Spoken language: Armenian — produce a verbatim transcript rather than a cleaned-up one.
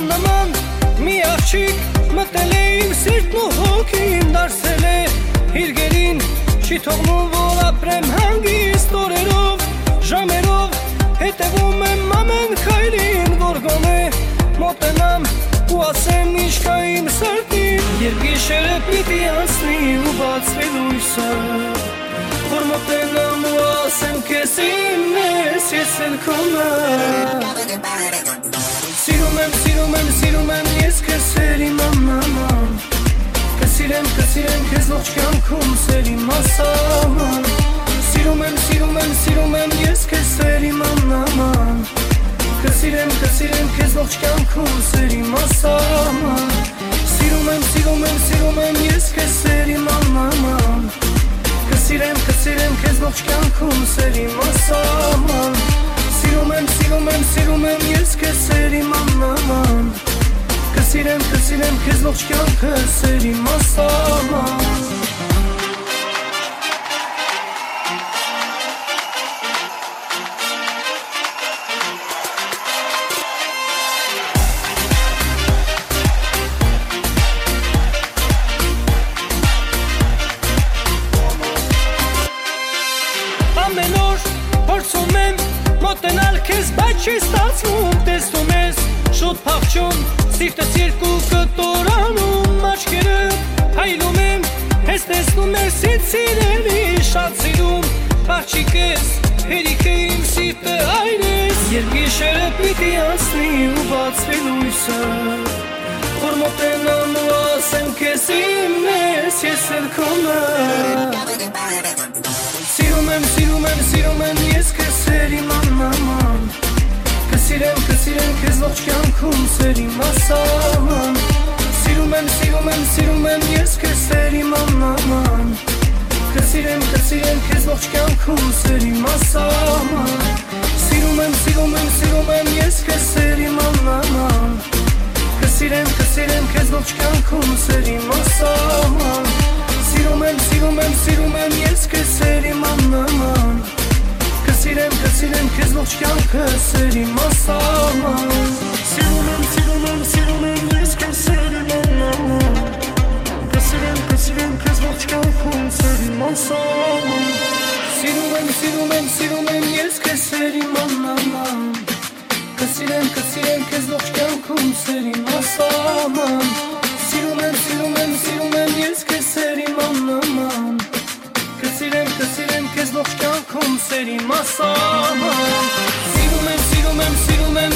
նման մի աղջիկ մտել է իմ սիրտն ու հոգին դարձել է հիրգերին չի թողնում որ ապրեմ հանգիստ օրերով ժամերով հետևում եմ ամեն քայլին որ գոնե մոտենամ ու ասեմ ինչ կա իմ սրտին երբ գիշերը պիտի անցնի ու բացվի լույսը որ մոտենամ ու ասեմ քեզ իմն ես ես էլ քոնը Սիրում եմ, սիրում եմ, սիրում եմ ես քեզ սերի մաման Կսիրեմ, կսիրեմ քեզ ողջ կյանքում սերի մասաման Սիրում եմ, սիրում եմ, սիրում եմ ես քեզ սերի մաման Կսիրեմ, կսիրեմ քեզ ողջ կյանքում սերի մասաման Սիրում եմ, սիրում եմ, սիրում եմ ես քեզ սերի մաման Կսիրեմ, կսիրեմ քեզ ողջ կյանքում սերի մասաման Սիրում եմ, սիրում եմ, սիրում եմ ես քեզ սերի մաման Կսիրեմ, կսիրեմ քեզ ողջ կյանքը սերի մասաման Ամեն օր փորձում եմ մոտենալ քեզ, բայց չի ստացվում տեսնում ես շուտ փախչում սիրտս երկու կտորանում աչքերը հայլում եմ ես տեսնում ես ինձ սիրելի շատ սիրում աղջիկ ես հերիք է իմ սիրտը այրես երբ գիշերը պիտի անցնի ու բացվի լույսը որ մոտենամ ու ասեմ քեզ իմն ես ես էլ քոնը Սիրում եմ, սիրում եմ, սիրում եմ ես քեզ սերի մաման Կսիրեմ, կսիրեմ քեզ ողջ կյանքում սերի մասաման Սիրում եմ, սիրում եմ, սիրում եմ ես քեզ սերի մաման Կսիրեմ, կսիրեմ քեզ ողջ կյանքում սերի մասաման Սիրում եմ, սիրում եմ, սիրում եմ ես քեզ սերի մաման Կսիրեմ, կսիրեմ քեզ ողջ կյանքում սերի մասաման Սիրում եմ, սիրում եմ, սիրում եմ ես քեզ սերի մաման Կսիրեմ, կսիրեմ քեզ ողջ կյանքը սերի մասաման Սիրում եմ, սիրում եմ, սիրում եմ ես քեզ սերի մաման Կսիրեմ, կսիրեմ քեզ ողջ կյանքում սերի մասաման Սիրում եմ, սիրում եմ, սիրում եմ ես քեզ սերի մաման Կսիրեմ, կսիրեմ քեզ ողջ կյանքում սերի մասաման Սիրում եմ, սիրում եմ, սիրում եմ ես քեզ սերի մաման Կսիրեմ, կսիրեմ քեզ ողջ կյանքում սերի մասաման Սիրում եմ, սիրում եմ, սիրում եմ